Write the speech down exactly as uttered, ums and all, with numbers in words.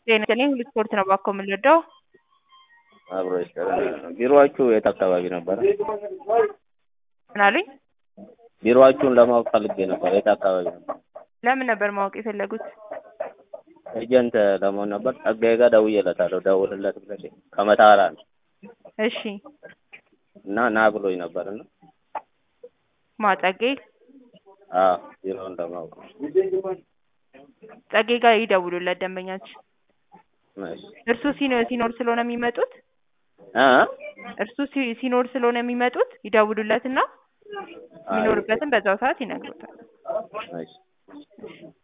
ጤና ይስጥልኝ ሁሉ ስፖርት ነው ባኮ የምንወደው። አብሮ ይሰራል። ቢሮአችሁ የት አካባቢ ነበር? ምን አሉኝ? ቢሮአችሁን ለማወቅ ፈልጌ ነበር። የት አካባቢ ነበር? ለምን ነበር ማወቅ የፈለጉት? ኤጀንት ለመሆን ነበር። ጸጋዬ ጋር ደውዬለታለሁ። ደውልለት ብለሽ ከመታራ ነው። እሺ እና ና ብሎኝ ነበርና ማጸጌ አዎ ቢሮውን ለማወቅ ጸጌ ጋር ይደውሉለት ደንበኛችን። እሺ እርሱ ሲኖር ሲኖር ስለሆነ የሚመጡት አ እርሱ ሲኖር ስለሆነ የሚመጡት ይደውሉለትና የሚኖርበትን በዛው ሰዓት ይነግሩታል። እሺ